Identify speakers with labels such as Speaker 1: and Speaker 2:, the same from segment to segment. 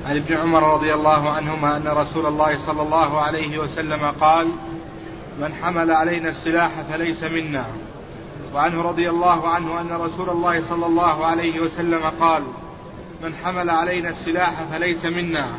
Speaker 1: عن ابن عمر رضي الله عنهما أن رسول الله صلى الله عليه وسلم قال: من حمل علينا السلاح فليس منا. وعنه رضي الله عنه أن رسول الله صلى الله عليه وسلم قال: من حمل علينا السلاح فليس منا.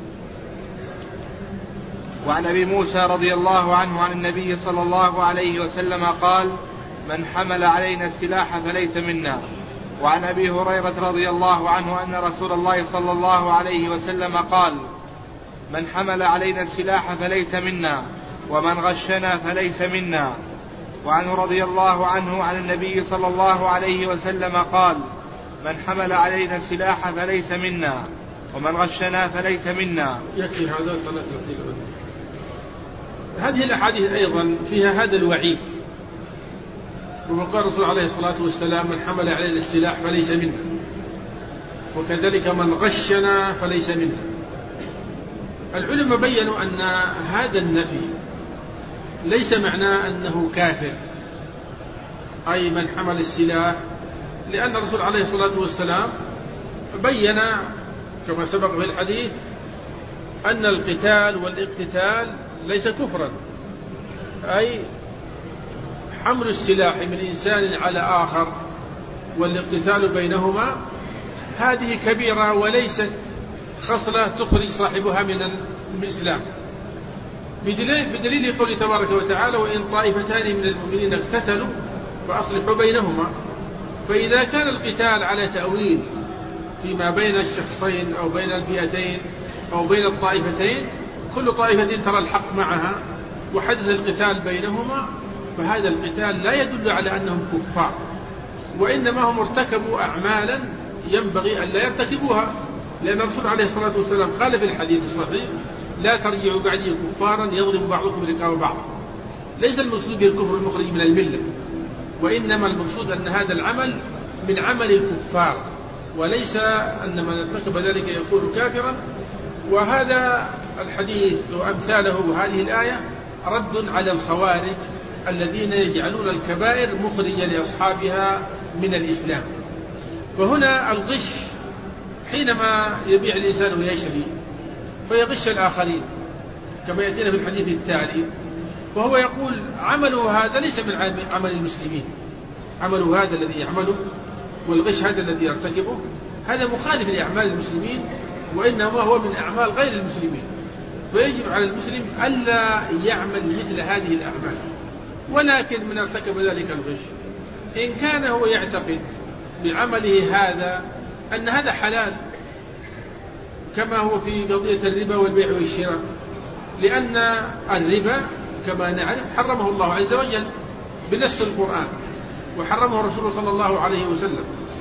Speaker 1: وعن أبي موسى رضي الله عنه عن النبي صلى الله عليه وسلم قال: من حمل علينا السلاح فليس منا. وعن أبي هريرة رضي الله عنه أن رسول الله صلى الله عليه وسلم قال: من حمل علينا السلاح فليس منا، ومن غشنا فليس منا. وعنه رضي الله عنه عن النبي صلى الله عليه وسلم قال: من حمل علينا السلاح فليس منا، ومن غشنا فليس منا.
Speaker 2: يكفي هذا. هذه الأحاديث أيضا فيها هذا الوعيد، وقال الرسول عليه الصلاة والسلام: من حمل علينا السلاح فليس منا، وكذلك من غشنا فليس منا. العلماء بيّنوا أن هذا النفي ليس معناه أنه كافر، أي من حمل السلاح، لأن الرسول عليه الصلاة والسلام بيّن كما سبق في الحديث أن القتال والاقتتال ليس كفرا، أي حمل السلاح من إنسان على آخر والاقتتال بينهما هذه كبيرة وليست خصلة تخرج صاحبها من الإسلام، بدليل قوله تبارك وتعالى: وإن طائفتان من المؤمنين اقتتلوا فأصلحوا بينهما. فإذا كان القتال على تأويل فيما بين الشخصين أو بين الفئتين أو بين الطائفتين، كل طائفة ترى الحق معها وحدث القتال بينهما، فهذا القتال لا يدل على أنهم كفار، وإنما هم ارتكبوا أعمالا ينبغي أن لا يرتكبوها، لأن الرسول عليه الصلاة والسلام قال في الحديث الصحيح: لا ترجعوا بعدي كفارا يضرب بعضكم رقاب بعض. ليس المقصود بالكفر المخرج من الملة، وإنما المقصود أن هذا العمل من عمل الكفار، وليس أن من ارتكب ذلك يكون كافرا. وهذا الحديث وأمثاله وهذه الآية رد على الخوارج الذين يجعلون الكبائر مخرجة لأصحابها من الإسلام. فهنا الغش حينما يبيع الإنسان ويشري فيغش الآخرين كما يأتينا في الحديث التالي، وهو يقول: عمله هذا ليس من عمل المسلمين، عمله هذا الذي يعمله والغش هذا الذي يرتكبه هذا مخالف لأعمال المسلمين، وإنما هو من أعمال غير المسلمين. فيجب على المسلم ألا يعمل مثل هذه الأعمال. ولكن من ارتكب ذلك الغش إن كان هو يعتقد بعمله هذا أن هذا حلال، كما هو في قضية الربا والبيع والشراء، لأن الربا كما نعرف حرمه الله عز وجل بنص القرآن، وحرمه الرسول صلى الله عليه وسلم.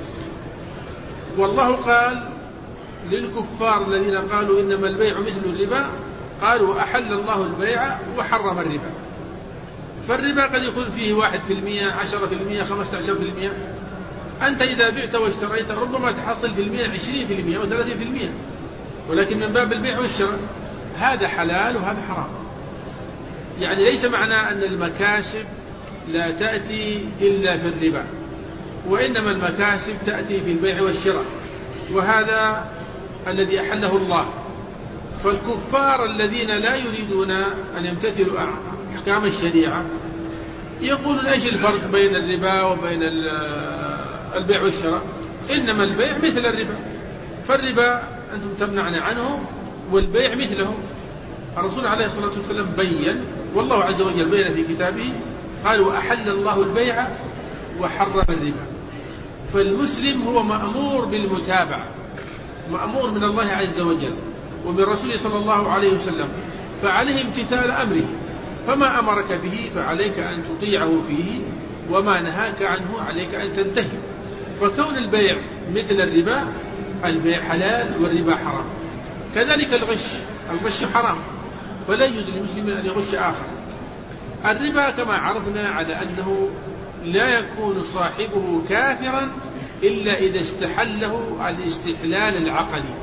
Speaker 2: والله قال للكفار الذين قالوا إنما البيع مثل الربا، قالوا: أحل الله البيع وحرم الربا. فالربا قد يكون فيه 1%، 10%، 15%. أنت إذا بعت واشتريت ربما تحصل في المية 20% أو 30%، ولكن من باب البيع والشراء هذا حلال وهذا حرام. يعني ليس معنى أن المكاسب لا تأتي إلا في الربا، وإنما المكاسب تأتي في البيع والشراء، وهذا الذي أحله الله. فالكفار الذين لا يريدون أن يمتثلوا أحكام الشريعة يقولون: إيش الفرق بين الربا وبين البيع والشراء؟ إنما البيع مثل الربا، فالربا أنتم تمنعون عنه والبيع مثله. الرسول عليه الصلاة والسلام بيّن، والله عز وجل بيّن في كتابه، قال: وأحل الله البيع وحرم الربا. فالمسلم هو مأمور بالمتابعة، مأمور من الله عز وجل ومن رسوله صلى الله عليه وسلم، فعليه امتثال أمره، فما أمرك به فعليك أن تطيعه فيه، وما نهاك عنه عليك أن تنتهي. فكون البيع مثل الربا، البيع حلال والربا حرام. كذلك الغش حرام، فلا يجوز للمسلم أن يغش آخر. الربا كما عرفنا على أنه لا يكون صاحبه كافرا إلا إذا استحله الاستحلال العقدي.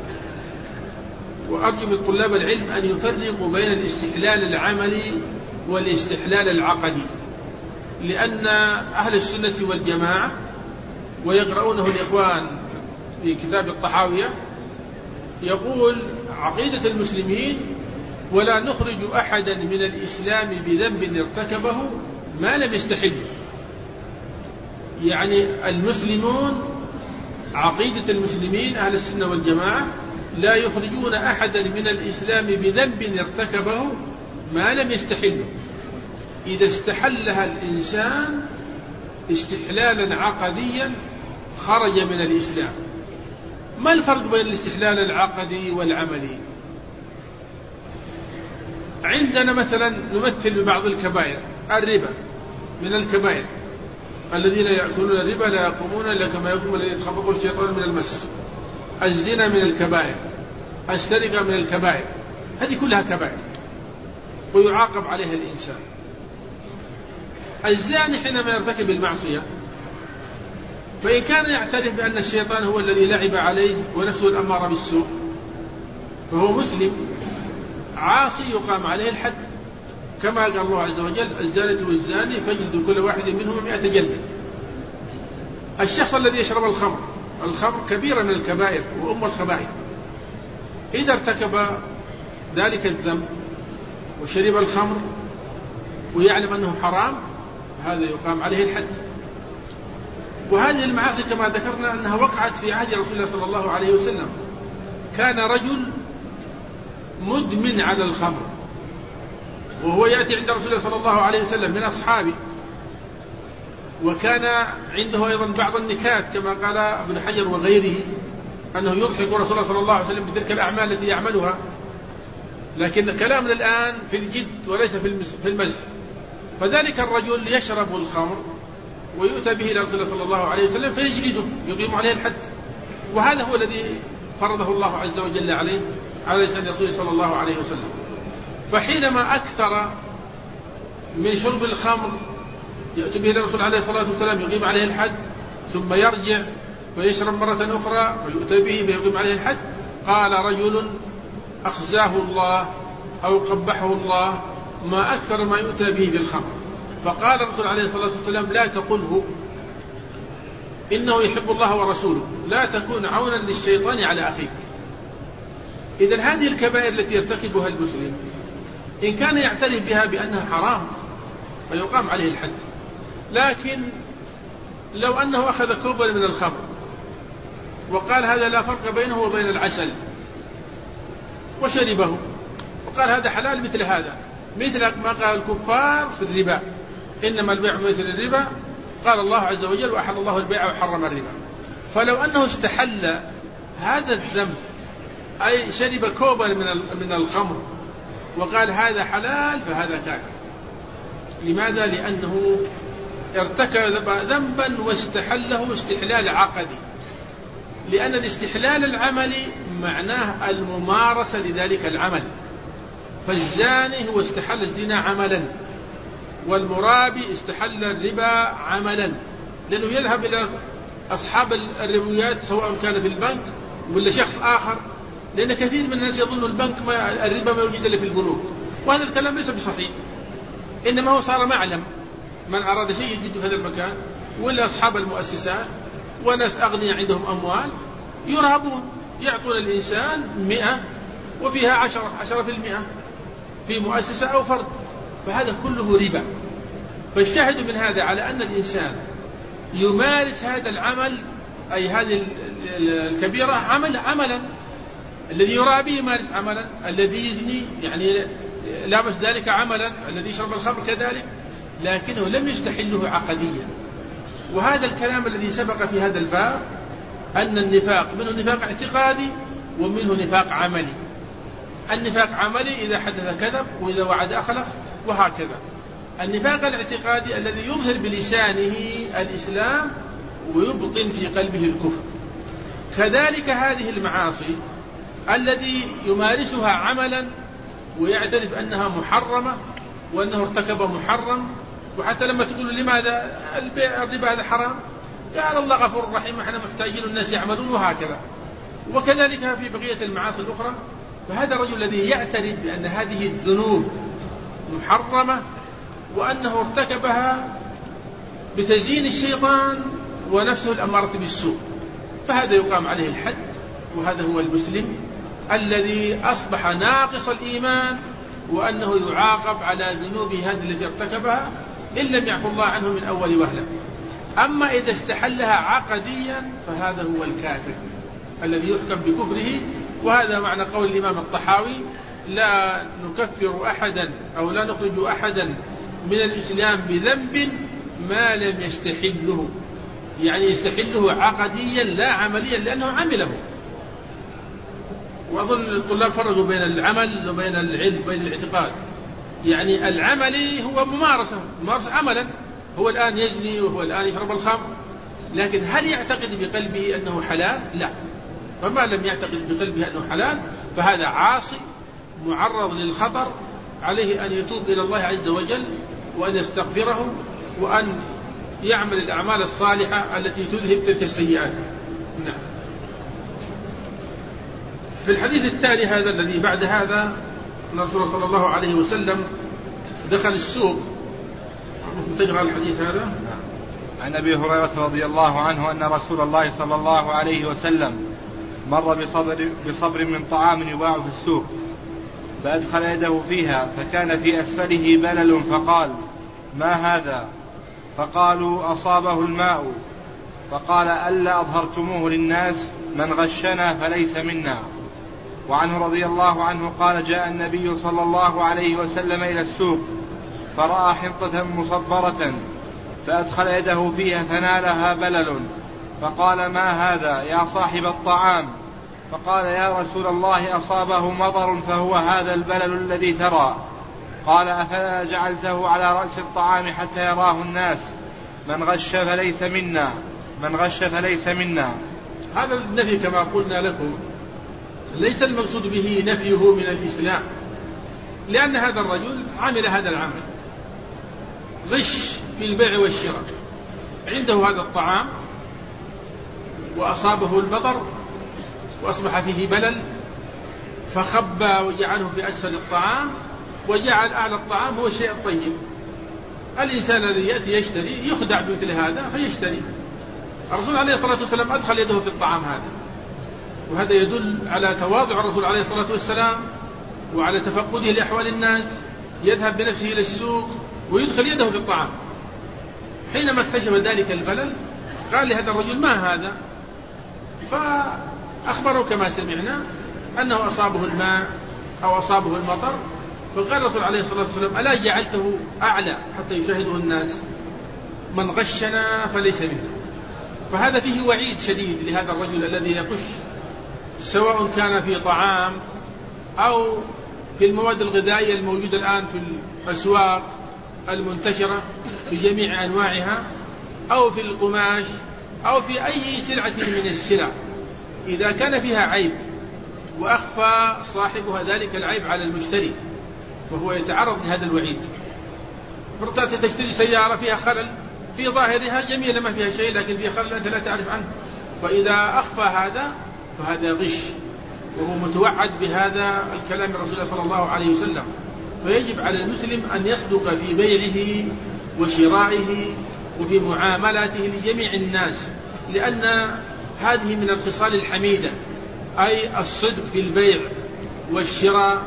Speaker 2: وأرجو من طلاب العلم أن يفرقوا بين الاستحلال العملي والاستحلال العقدي، لأن أهل السنة والجماعة ويقرؤونه الإخوان في كتاب الطحاوية يقول عقيدة المسلمين ولا نخرج أحدا من الإسلام بذنب ارتكبه ما لم يستحل. يعني المسلمون عقيدة المسلمين أهل السنة والجماعة لا يخرجون أحدا من الإسلام بذنب ارتكبه ما لم يستحله. إذا استحلها الإنسان استحلالا عقديا خرج من الإسلام. ما الفرق بين الاستحلال العقدي والعملي؟ عندنا مثلا نمثل ببعض الكبائر، الربا من الكبائر، الذين يأكلون الربا لا يقومون إلا كما يقوم الذي يتخبطه الشيطان من المس. الزنا من الكبائر، السرقة من الكبائر، هذه كلها كبائر ويعاقب عليها الإنسان. الزاني حينما يرتكب المعصية فإن كان يعترف بأن الشيطان هو الذي لعب عليه ونفسه الأمارة بالسوء فهو مسلم عاصي يقام عليه الحد، كما قال الله عز وجل: الزانية والزاني فاجلدوا كل واحد منهما 100 جلدة. الشخص الذي يشرب الخمر كبيرة من الكبائر وأم الخبائث، إذا ارتكب ذلك الذنب وشرب الخمر ويعلم أنه حرام هذا يقام عليه الحد. وهذه المعاصي كما ذكرنا أنها وقعت في عهد رسول الله صلى الله عليه وسلم. كان رجل مدمن على الخمر وهو يأتي عند رسول الله صلى الله عليه وسلم من أصحابه، وكان عنده أيضا بعض النكات كما قال ابن حجر وغيره أنه يضحك رسول الله صلى الله عليه وسلم بتلك الأعمال التي يعملها. لكن كلامنا الآن في الجد وليس في المزح. فذلك الرجل يشرب الخمر ويؤتى به إلى رسول الله صلى الله عليه وسلم فيجلده يقيم عليه الحد. وهذا هو الذي فرضه الله عز وجل عليه على لسان رسوله صلى الله عليه وسلم. فحينما أكثر من شرب الخمر يأتي به إلى الرسول عليه الصلاة والسلام يقيم عليه الحد، ثم يرجع فيشرب مرة أخرى ويؤتى به فيقيم عليه الحد. قال رجل أخزاه الله أو قبحه الله ما أكثر ما يؤتى به بالخمر. فقال الرسول عليه الصلاة والسلام: لا تقله إنه يحب الله ورسوله، لا تكون عونا للشيطان على أخيك. إذن هذه الكبائر التي يرتكبها المسلم إن كان يعترف بها بأنها حرام فيقام عليه الحد. لكن لو أنه أخذ كوبا من الخمر وقال هذا لا فرق بينه وبين العسل وشربه وقال هذا حلال مثل هذا، مثل ما قال الكفار في الربا: إنما البيع مثل الربا، قال الله عز وجل: وأحل الله البيع وحرم الربا. فلو أنه استحل هذا الذنب أي شرب كوبا من الخمر وقال هذا حلال فهذا كافر. لماذا؟ لأنه ارتكب ذنبا واستحله استحلال عقدي، لأن الاستحلال العملي معناه الممارسة لذلك العمل. فالزاني هو استحل الزنا عملا، والمرابي استحل الربا عملا، لأنه يذهب إلى أصحاب الربويات سواء كان في البنك ولا شخص آخر، لأن كثير من الناس يظن البنك الربا ما يوجد إلا في البنوك، وهذا الكلام ليس بصحيح. إنما هو صار معلم، من أراد شيء يجد في هذا المكان، ولا أصحاب المؤسسات وناس أغنياء عندهم أموال يرهبون، يعطون الإنسان 100 وفيها 10% في مؤسسة أو فرد، فهذا كله ربا. فالشاهد من هذا على أن الإنسان يمارس هذا العمل أي هذه الكبيرة عملا، الذي يرابي يمارس عملا، الذي يزني يعني لابس ذلك عملا، الذي يشرب الخمر كذلك، لكنه لم يستحله عقديا. وهذا الكلام الذي سبق في هذا الباب أن النفاق منه نفاق اعتقادي ومنه نفاق عملي. النفاق عملي إذا حدث كذب وإذا وعد أخلف وهكذا. النفاق الاعتقادي الذي يظهر بلسانه الإسلام ويبطن في قلبه الكفر. كذلك هذه المعاصي الذي يمارسها عملا ويعترف أنها محرمة وأنه ارتكب محرم، وحتى لما تقول لماذا الربا هذا حرام قال الله غفور رحيم احنا محتاجين الناس يعملون وهكذا. وكذلك في بقية المعاصي الأخرى. فهذا الرجل الذي يعترف بأن هذه الذنوب محرمة وأنه ارتكبها بتزيين الشيطان ونفسه الأمارة بالسوء، فهذا يقام عليه الحد. وهذا هو المسلم الذي أصبح ناقص الإيمان، وأنه يعاقب على ذنوب هذه التي ارتكبها إن لم يعفو الله عنه من أول وهلة. أما إذا استحلها عقديا فهذا هو الكافر الذي يحكم بكفره. وهذا معنى قول الإمام الطحاوي: لا نكفر أحدا أو لا نخرج أحدا من الإسلام بذنب ما لم يستحله، يعني يستحله عقديا لا عمليا لأنه عمله. وأظن الطلاب فرقوا بين العمل وبين العلم بين الاعتقاد. يعني العملي هو ممارسة عملا، هو الآن يزني وهو الآن يشرب الخمر، لكن هل يعتقد بقلبه أنه حلال؟ لا. فما لم يعتقد بقلبه أنه حلال فهذا عاصي معرض للخطر، عليه أن يتوب إلى الله عز وجل وأن يستغفره وأن يعمل الأعمال الصالحة التي تذهب تلك السيئات. نعم. في الحديث التالي هذا الذي بعد هذا أن الرسول صلى الله عليه وسلم دخل السوق. تقرأ الحديث هذا؟
Speaker 1: عن أبي هريرة رضي الله عنه أن رسول الله صلى الله عليه وسلم مر بصبر من طعام يباع في السوق، فأدخل يده فيها فكان في أسفله بلل، فقال: ما هذا؟ فقالوا: أصابه الماء. فقال: ألا أظهرتموه للناس؟ من غشنا فليس منا. وعنه رضي الله عنه قال: جاء النبي صلى الله عليه وسلم إلى السوق فرأى حنطة مصبرة فأدخل يده فيها فنالها بلل، فقال: ما هذا يا صاحب الطعام؟ فقال: يا رسول الله أصابه مطر فهو هذا البلل الذي ترى. قال: أفلا جعلته على رأس الطعام حتى يراه الناس؟ من غش فليس منا، من غش فليس منا.
Speaker 2: هذا النفي كما قلنا لكم ليس المقصود به نفيه من الإسلام، لأن هذا الرجل عمل هذا العمل، غش في البيع والشراء، عنده هذا الطعام وأصابه المطر وأصبح فيه بلل، فخبى وجعله في أسفل الطعام وجعل أعلى الطعام هو الشيء الطيب. الإنسان الذي يأتي يشتري يخدع بمثل هذا فيشتري. الرسول عليه الصلاة والسلام أدخل يده في الطعام هذا، وهذا يدل على تواضع الرسول عليه الصلاة والسلام وعلى تفقده لأحوال الناس. يذهب بنفسه إلى السوق ويدخل يده في الطعام. حينما اكتشف ذلك البلل قال لهذا الرجل: ما هذا؟ فأخبره كما سمعنا أنه أصابه الماء أو أصابه المطر. فقال الرسول عليه الصلاة والسلام: ألا جعلته أعلى حتى يشاهده الناس؟ من غشنا فليس منا. فهذا فيه وعيد شديد لهذا الرجل الذي يغش، سواء كان في طعام أو في المواد الغذائية الموجودة الآن في الأسواق المنتشرة بجميع أنواعها، أو في القماش، أو في أي سلعة من السلع. إذا كان فيها عيب وأخفى صاحبها ذلك العيب على المشتري وهو يتعرض لهذا الوعيد. فرصة تشتري سيارة فيها خلل في ظاهرها جميلة ما فيها شيء، لكن فيها خلل أنت لا تعرف عنه، فإذا أخفى هذا فهذا غش، وهو متوعد بهذا الكلام من رسول الله صلى الله عليه وسلم. فيجب على المسلم أن يصدق في بيعه وشرائه وفي معاملاته لجميع الناس، لأن هذه من الخصال الحميدة، أي الصدق في البيع والشراء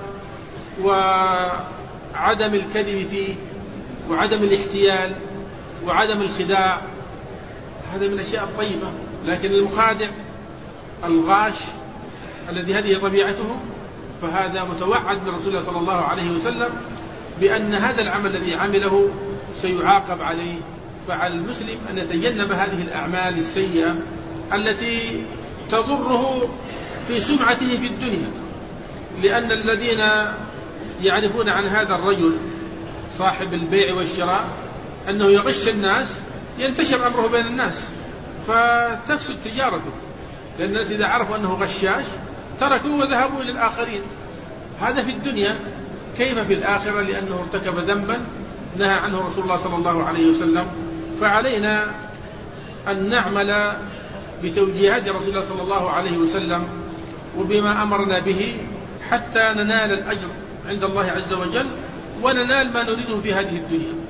Speaker 2: وعدم الكذب فيه وعدم الاحتيال وعدم الخداع. هذا من الأشياء الطيبة. لكن المخادع الغاش الذي هذه طبيعته فهذا متوعد من رسول الله صلى الله عليه وسلم بأن هذا العمل الذي عمله سيعاقب عليه. فعلى المسلم أن يتجنب هذه الأعمال السيئة التي تضره في سمعته في الدنيا، لأن الذين يعرفون عن هذا الرجل صاحب البيع والشراء أنه يغش الناس ينتشر أمره بين الناس فتفسد تجارته، لأن الناس إذا عرفوا أنه غشاش تركوا وذهبوا إلى الآخرين. هذا في الدنيا، كيف في الآخرة؟ لأنه ارتكب ذنبا نهى عنه رسول الله صلى الله عليه وسلم. فعلينا أن نعمل بتوجيهات رسول الله صلى الله عليه وسلم وبما أمرنا به حتى ننال الأجر عند الله عز وجل وننال ما نريده في هذه الدنيا.